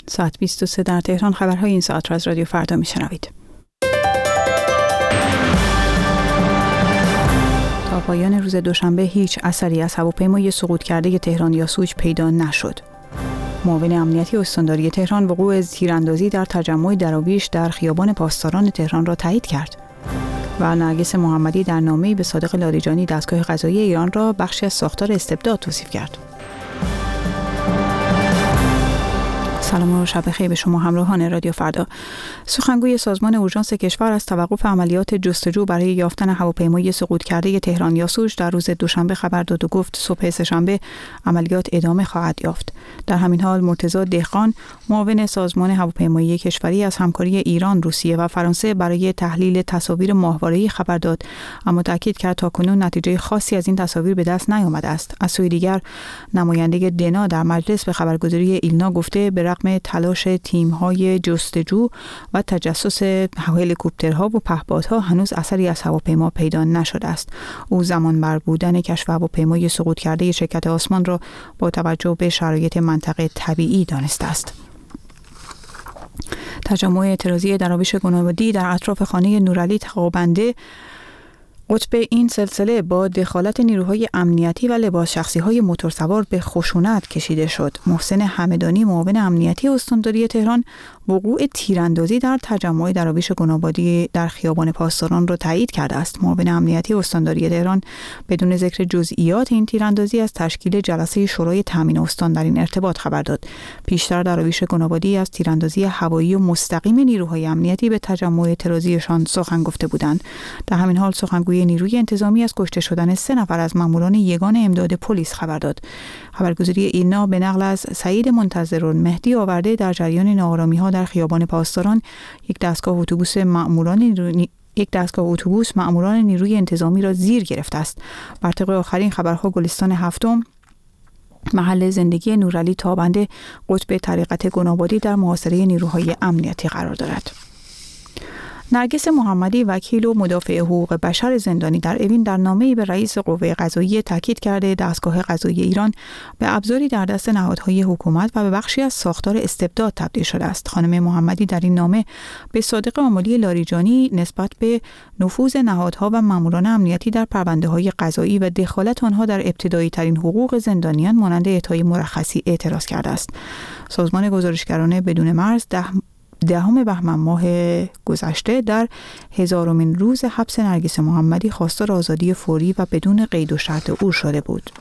ساعت 23 در تهران. خبرهای این ساعت را از رادیو فردا میشنوید. تا پایان روز دوشنبه هیچ اثری از هواپیمای سقوط کرده تهران یاسوج پیدا نشد. معاون امنیتی استانداری تهران وقوع تیراندازی در تجمع درویش در خیابان پاسداران تهران را تایید کرد. و نرگس محمدی در نامه‌ای به صادق لاریجانی دستگاه قضایی ایران را بخشی از ساختار استبداد توصیف کرد. سلام و شب بخیر به شما همراهان رادیو فردا. سخنگوی سازمان اورژانس کشور از توقف عملیات جستجو برای یافتن هواپیمای سقوط کرده تهران یاسوج در روز دوشنبه خبر داد و گفت صبح سه‌شنبه عملیات ادامه خواهد یافت. در همین حال مرتضی دهقان معاون سازمان هواپیمایی کشوری از همکاری ایران، روسیه و فرانسه برای تحلیل تصاویر ماهواره‌ای خبر داد، اما تاکید کرد تاکنون نتیجه خاصی از این تصاویر به دست نیامده است. از سوی دیگر نماینده دنا در مجلس به خبرگزاری ایلنا گفته به رغم تلاش تیم‌های جستجو و تجسس هلیکوپترها و پهپادها هنوز اثری از هواپیما پیدا نشده است. او زمان بر بودن کشف هواپیمای سقوط کرده شرکت آسمان را با توجه به شرایط منطقه طبیعی دانسته است. تجمع اعتراضی درویش گنابادی در اطراف خانه نورعلی تقابنده قطب این سلسله با دخالت نیروهای امنیتی و لباس شخصی‌های موتورسوار به خشونت کشیده شد. محسن همدانی معاون امنیتی استانداری تهران وقوع تیراندازی در تجمع درویش گنابادی در خیابان پاسداران را تایید کرده است. معاون امنیتی استانداری تهران بدون ذکر جزئیات این تیراندازی از تشکیل جلسه شورای تامین استان در این ارتباط خبر داد. پیشتر درویش گنابادی از تیراندازی هوایی و مستقیم نیروهای امنیتی به تجمع اعتراضیشان سخن گفته بودند. در همین حال سخنگوی نیروی انتظامی از کشته شدن 3 نفر از ماموران یگان امداد پلیس خبر داد. خبرگزاری ایلنا به نقل از سعید منتظرالمهدی آورده در جریان ناآرامی‌ها در خیابان پاسداران یک دستگاه اتوبوس ماموران نیروی انتظامی را زیر گرفته است. بر طبق آخرین خبرها گلستان هفتم محل زندگی نورعلی تابنده قطب طریقت گنابادی در محاصره نیروهای امنیتی قرار دارد. نرگس محمدی وکیل و مدافع حقوق بشر زندانی در اوین در نامه‌ای به رئیس قوه قضاییه تاکید کرده دستگاه قضایی ایران به ابزاری در دست نهادهای حکومت و به بخشی از ساختار استبداد تبدیل شده است. خانم محمدی در این نامه به صادق آملی لاریجانی نسبت به نفوذ نهادها و ماموران امنیتی در پرونده‌های قضایی و دخالت آنها در ابتدایی ترین حقوق زندانیان مانند اعطای مرخصی اعتراض کرده است. سازمان گزارشگران بدون مرز 10 بهمن ماه گذشته در 1000مین روز حبس نرگس محمدی خواستار آزادی فوری و بدون قید و شرط او شده بود.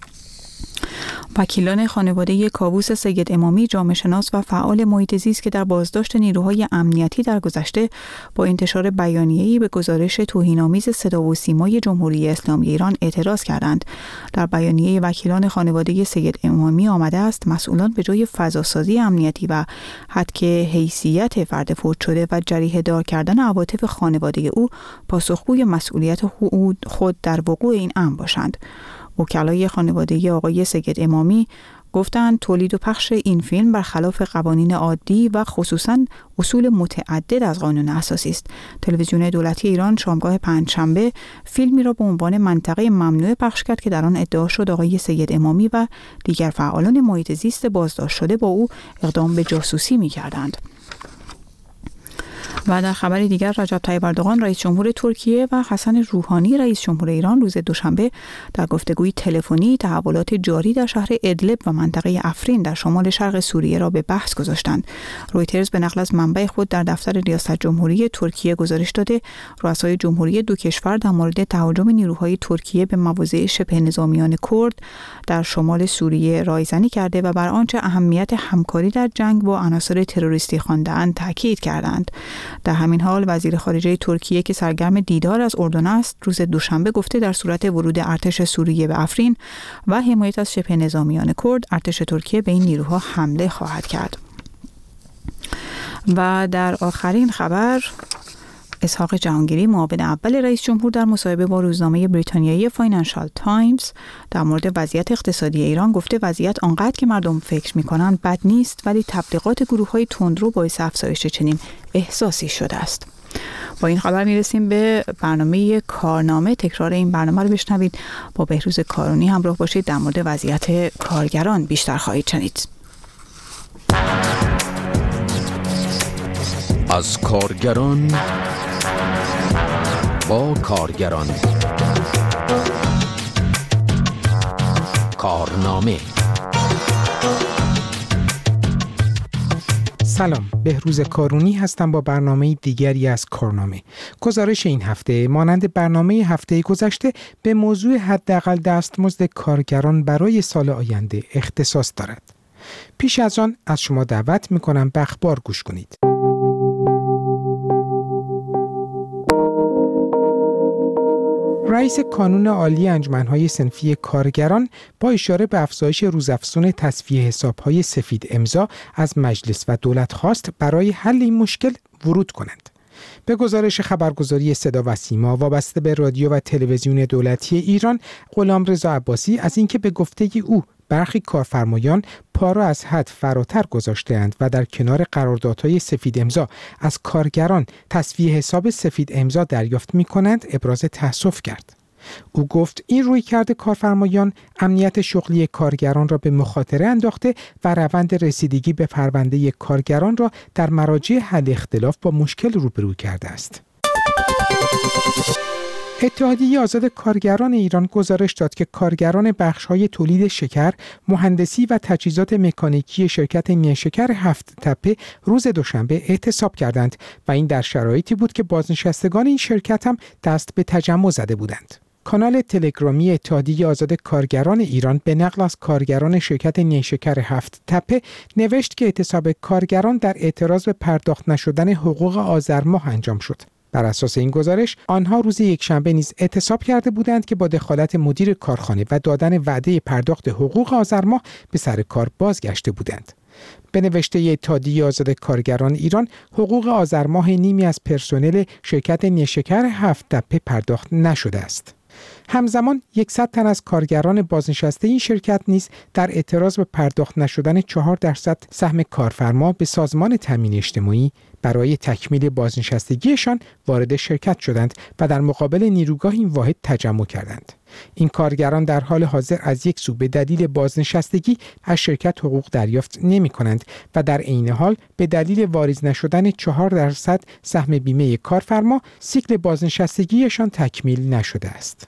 وکیلان خانواده کاووس سید امامی، جامعه شناس و فعال محیط زیست که در بازداشت نیروهای امنیتی در گذشته با انتشار بیانیه‌ای به گزارش توهین‌آمیز صدا و سیمای جمهوری اسلامی ایران اعتراض کردند. در بیانیه وکیلان خانواده سید امامی آمده است مسئولان به جای فضاسازی امنیتی و حدک حیثیت فرد فوت شده و جریحه دار کردن عواطف خانواده او پاسخگوی مسئولیت خود در وقوع این امر باشند. وکلای خانواده آقای سید امامی گفتند تولید و پخش این فیلم برخلاف قوانین عادی و خصوصاً اصول متعدد از قانون اساسی است. تلویزیون دولتی ایران شامگاه پنجشنبه فیلمی را به عنوان منطقه ممنوعه پخش کرد که در آن ادعا شد آقای سید امامی و دیگر فعالان محیط زیست بازداشت شده با او اقدام به جاسوسی می‌کردند. و در خبر دیگر رجب طیب اردوغان رئیس جمهور ترکیه و حسن روحانی رئیس جمهور ایران روز دوشنبه در گفتگوی تلفنی تحولات جاری در شهر ادلب و منطقه افرین در شمال شرق سوریه را به بحث گذاشتند. رویترز به نقل از منبع خود در دفتر ریاست جمهوری ترکیه گزارش داده رؤسای جمهوری دو کشور در مورد تهاجم نیروهای ترکیه به مواضع شبه نظامیان کرد در شمال سوریه رایزنی کرده و بر آنچه اهمیت همکاری در جنگ با عناصر تروریستی خوانده‌اند تاکید کردند. در همین حال وزیر خارجه ترکیه که سرگرم دیدار از اردن است روز دوشنبه گفته در صورت ورود ارتش سوریه به افرین و حمایت از شبه نظامیان کرد ارتش ترکیه به این نیروها حمله خواهد کرد. و در آخرین خبر اسحاق جهانگیری معاون اول رئیس جمهور در مصاحبه با روزنامه بریتانیایی فاینانشال تایمز در مورد وضعیت اقتصادی ایران گفته وضعیت آنقدر که مردم فکر می‌کنند بد نیست ولی تبلیغات گروه‌های تندرو باعث افزایش چنین احساسی شده است. با این خبر میرسیم به برنامه کارنامه. تکرار این برنامه رو بشنوید. با بهروز کارونی همراه باشید. در مورد وضعیت کارگران بیشتر خواهید شنید. از کارگران با کارگران. کارنامه. سلام، بهروز کارونی هستم با برنامه دیگری از کارنامه. گزارش این هفته مانند برنامه هفته گذشته به موضوع حداقل دستمزد کارگران برای سال آینده اختصاص دارد. پیش از آن از شما دعوت می‌کنم به اخبار گوش کنید. رئیس کانون عالی انجمن‌های صنفی کارگران با اشاره به افزایش روزافزون تصفیه حساب‌های سفید امضا از مجلس و دولت خواست برای حل این مشکل ورود کنند. به گزارش خبرگزاری صدا و سیما وابسته به رادیو و تلویزیون دولتی ایران، غلامرضا عباسی از اینکه به گفته او برخی کارفرمایان پا را از حد فراتر گذاشته‌اند و در کنار قراردادهای سفید امضا از کارگران تصفیه حساب سفید امضا دریافت می‌کنند، ابراز تأسف کرد. او گفت این رویکرد کارفرمایان امنیت شغلی کارگران را به مخاطره انداخته و روند رسیدگی به پرونده کارگران را در مراجع حل اختلاف با مشکل روبرو کرده است. اتحادیه آزاد کارگران ایران گزارش داد که کارگران بخش‌های تولید شکر، مهندسی و تجهیزات مکانیکی شرکت نیشکر هفت تپه روز دوشنبه اعتصاب کردند و این در شرایطی بود که بازنشستگان این شرکت هم دست به تجمع زده بودند. کانال تلگرامی اتحادیه آزاد کارگران ایران به نقل از کارگران شرکت نیشکر هفت تپه نوشت که اعتصاب کارگران در اعتراض به پرداخت نشدن حقوق آذر ماه انجام شد. بر اساس این گزارش، آنها روز یکشنبه نیز اعتصاب کرده بودند که با دخالت مدیر کارخانه و دادن وعده پرداخت حقوق آذر ماه به سر کار بازگشته بودند. به نوشته اتحادیه آزاد کارگران ایران، حقوق آذر ماه نیمی از پرسنل شرکت نیشکر هفت تپه پرداخت نشده است. همزمان 100 تن از کارگران بازنشسته این شرکت نیز در اعتراض به پرداخت نشدن 4% سهم کارفرما به سازمان تامین اجتماعی برای تکمیل بازنشستگیشان وارد شرکت شدند و در مقابل نیروگاه این واحد تجمع کردند. این کارگران در حال حاضر از یک سو به دلیل بازنشستگی از شرکت حقوق دریافت نمی کنند و در عین حال به دلیل واریز نشدن 4% سهم بیمه کارفرما سیکل بازنشستگیشان تکمیل نشده است.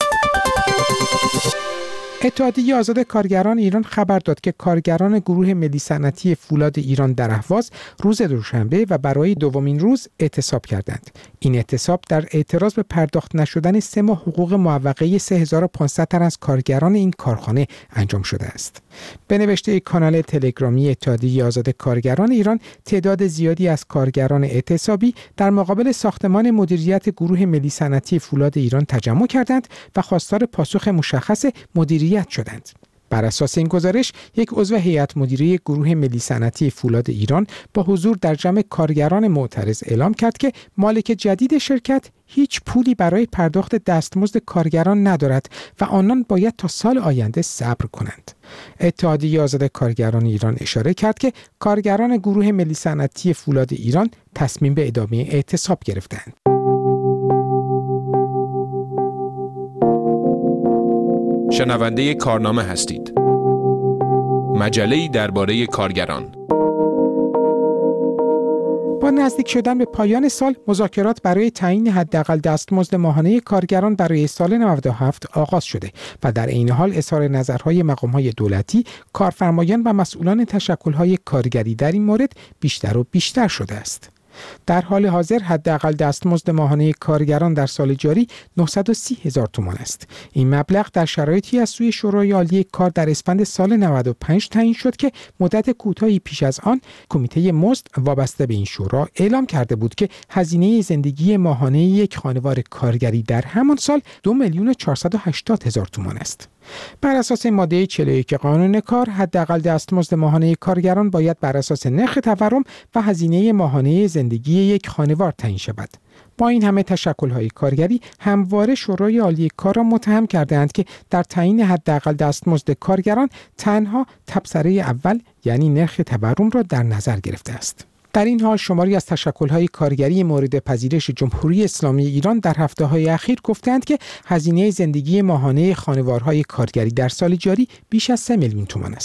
اتحادیه آزاد کارگران ایران خبر داد که کارگران گروه ملی صنعتی فولاد ایران در اهواز روز دوشنبه و برای دومین روز اعتصاب کردند. این اعتصاب در اعتراض به پرداخت نشدن 3 ماه حقوق معوقه 3500 تن از کارگران این کارخانه انجام شده است. به نوشته کانال تلگرامی اتحادیه آزاد کارگران ایران، تعداد زیادی از کارگران اعتصابی در مقابل ساختمان مدیریت گروه ملی صنعتی فولاد ایران تجمع کردند و خواستار پاسخ مشخص مدیریت شدند. بر اساس این گزارش، یک عضو هیئت مدیره گروه ملی صنعتی فولاد ایران با حضور در جمع کارگران معترض اعلام کرد که مالک جدید شرکت هیچ پولی برای پرداخت دستمزد کارگران ندارد و آنان باید تا سال آینده صبر کنند. اتحادیه آزاد کارگران ایران اشاره کرد که کارگران گروه ملی صنعتی فولاد ایران تصمیم به ادامه اعتصاب گرفتند. شنونده کارنامه هستید. مجله‌ای درباره کارگران. با نزدیک شدن به پایان سال، مذاکرات برای تعیین حداقل دستمزد ماهانه کارگران برای سال 97 آغاز شده و در عین حال اظهار نظرهای مقام‌های دولتی، کارفرمایان و مسئولان تشکل‌های کارگری در این مورد بیشتر و بیشتر شده است. در حال حاضر حداقل دستمزد ماهانه کارگران در سال جاری 930,000 تومان است. این مبلغ در شرایطی از سوی شورای عالی کار در اسفند سال 95 تعیین شد که مدت کوتاهی پیش از آن کمیته مزد وابسته به این شورا اعلام کرده بود که هزینه زندگی ماهانه یک خانوار کارگری در همان سال 2,480,000 تومان است. بر اساس ماده 41 قانون کار، حداقل دستمزد ماهانه کارگران باید بر اساس نرخ تورم و هزینه ماهانه زندگی یک خانوار تعیین شود. با این همه تشکل‌های کارگری همواره شورای عالی کار را متهم کرده‌اند که در تعیین حداقل دستمزد کارگران تنها تبصره اول یعنی نرخ تورم را در نظر گرفته است. در این حال شماری از تشکل‌های کارگری مورد پذیرش جمهوری اسلامی ایران در هفته‌های اخیر گفتند که هزینه زندگی ماهانه خانوارهای کارگری در سال جاری بیش از 3 میلیون تومان است.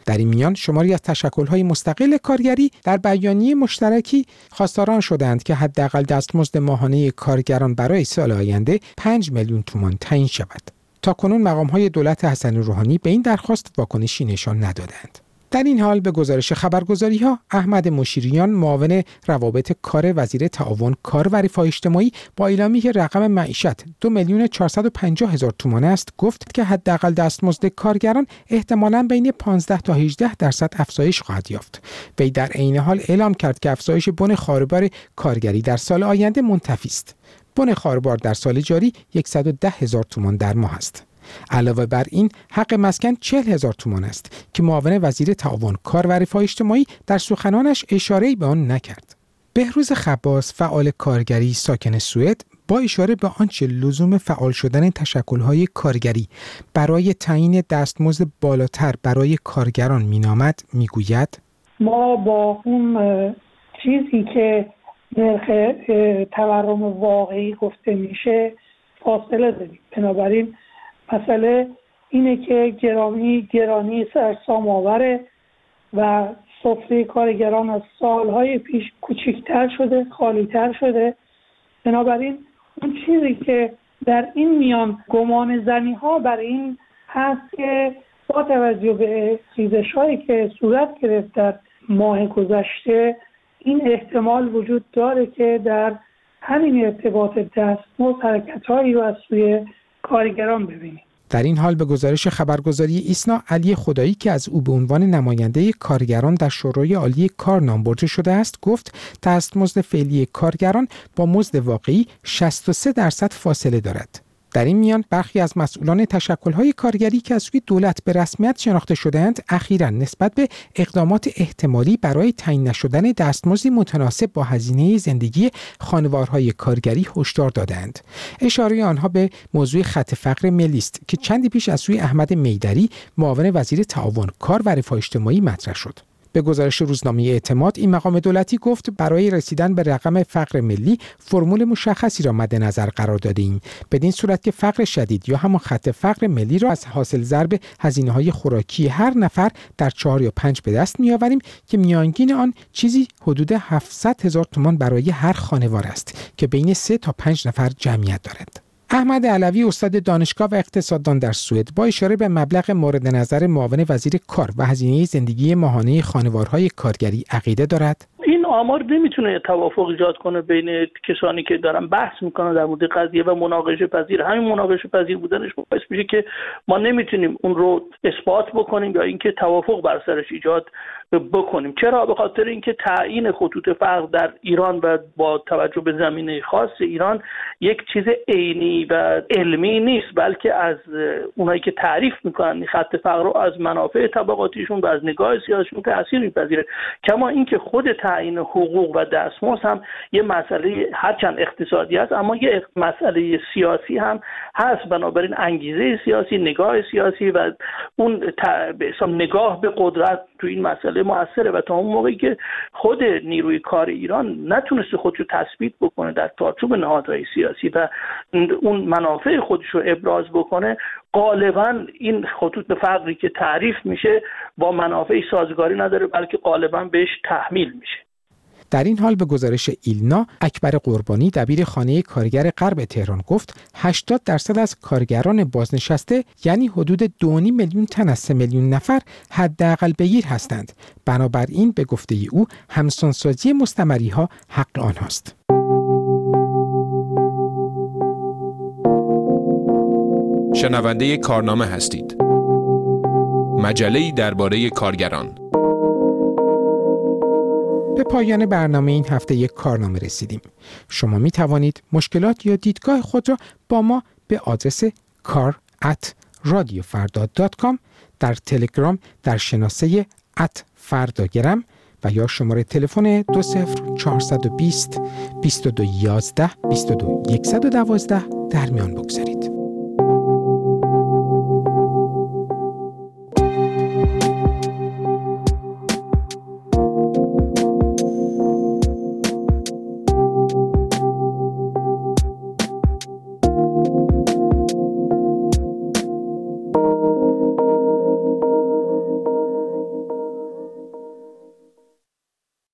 در این میان شماری از تشکل‌های مستقل کارگری در بیانیه مشترکی خواستاران شدند که حداقل دستمزد ماهانه کارگران برای سال آینده 5 میلیون تومان تعیین شود. تاکنون مقام‌های دولت حسن روحانی به این درخواست واکنشی نشان ندادند. در این حال به گزارش خبرگزاری‌ها احمد مشیریان معاون روابط کار وزیر تعاون کار و رفاه اجتماعی با اعلامی که رقم معیشت 2,450,000 تومان است گفت که حداقل دستمزد کارگران احتمالاً بین 15 تا 18% افزایش خواهد یافت. وی در عین حال اعلام کرد که افزایش بن خاربار کارگری در سال آینده منتفی است. بن خاربار در سال جاری 110,000 تومان در ماه است. علاوه بر این حق مسکن 40,000 تومان است که معاون وزیر تعاون کار و رفاه اجتماعی در سخنانش اشاره‌ای به آن نکرد. بهروز خباس فعال کارگری ساکن سوئد با اشاره به آنچه لزوم فعال شدن تشکل‌های کارگری برای تعیین دستمزد بالاتر برای کارگران مینامد میگوید ما با اون چیزی که نرخ تورم واقعی گفته میشه فاصله داریم. بنابراین مسئله اینه که گرانی سرسام آوره و سفره کارگران از سالهای پیش کوچکتر شده، خالیتر شده. بنابراین اون چیزی که در این میان گمان زنی ها برای این هست که با توجه به ریزش هایی که صورت گرفت در ماه گذشته این احتمال وجود داره که در همین ارتباط دستمزد حرکت هایی رو از سوی کارگران ببینیم. در این حال به گزارش خبرگزاری ایسنا علی خدایی که از او به عنوان نماینده کارگران در شورای عالی کار نام برده شده است گفت دستمزد فعلی کارگران با مزد واقعی 63% فاصله دارد. در این میان برخی از مسئولان تشکل‌های کارگری که از سوی دولت به رسمیت شناخته شده‌اند اخیراً نسبت به اقدامات احتمالی برای تعیین نشدن دستمزدی متناسب با هزینه زندگی خانوارهای کارگری هشدار دادند. اشاره آنها به موضوع خط فقر ملی است که چندی پیش از سوی احمد میدری معاون وزیر تعاون کار و رفاه اجتماعی مطرح شد. به گزارش روزنامه اعتماد این مقام دولتی گفت برای رسیدن به رقم فقر ملی فرمول مشخصی را مد نظر قرار داده‌ایم، بدین صورت که فقر شدید یا همان خط فقر ملی را از حاصل ضرب هزینه‌های خوراکی هر نفر در 4 یا 5 به دست می‌آوریم که میانگین آن چیزی حدود 700,000 تومان برای هر خانوار است که بین 3 تا 5 نفر جمعیت دارد. احمد علوی استاد دانشگاه و اقتصاددان در سوئد با اشاره به مبلغ مورد نظر معاون وزیر کار و هزینه زندگی ماهانه خانوارهای کارگری عقیده دارد. این آمار نمیتونه توافق ایجاد کنه بین کسانی که دارن بحث میکنن در مورد قضیه و مناقشه پذیر. همین مناقشه پذیر بودنش باعث میشه که ما نمیتونیم اون رو اثبات بکنیم یا اینکه توافق بر سرش ایجاد بکنیم. چرا؟ به خاطر اینکه تعیین خطوط فقر در ایران و با توجه به زمینه خاص ایران یک چیز عینی و علمی نیست، بلکه از اونایی که تعریف میکنن خط فقر رو از منافع طبقاتیشون و از نگاه سیاسیشون تاثیر میپذیره. کما اینکه خود تعیین حقوق و دستمزد هم یه مسئله هرچند اقتصادی است اما یه مسئله سیاسی هم هست. بنابراین انگیزه سیاسی، نگاه سیاسی و اون نگاه به قدرت تو این مسئله موثره و تا اون موقعی که خود نیروی کار ایران نتونسته خودش رو تثبیت بکنه در چارچوب نهادهای سیاسی و اون منافع خودش رو ابراز بکنه، غالبا این خطوط فقری که تعریف میشه با منافع سازگاری نداره بلکه غالبا بهش تحمیل میشه. در این حال به گزارش ایلنا اکبر قربانی دبیر خانه کارگر غرب تهران گفت 80% از کارگران بازنشسته یعنی حدود 2.5 میلیون تن از 3 میلیون نفر حداقل بگیر هستند. بنابراین به گفته او همسانسازی مستمری‌ها حق آنهاست. شنونده کارنامه هستید. مجله‌ای درباره کارگران. به پایان برنامه این هفته یک کارنامه رسیدیم. شما می توانید مشکلات یا دیدگاه خود را با ما به آدرس kar@radiofarda.com در تلگرام در شناسه @فرداگرم و یا شماره تلفن 20420 2211 22112 در میان بگذارید.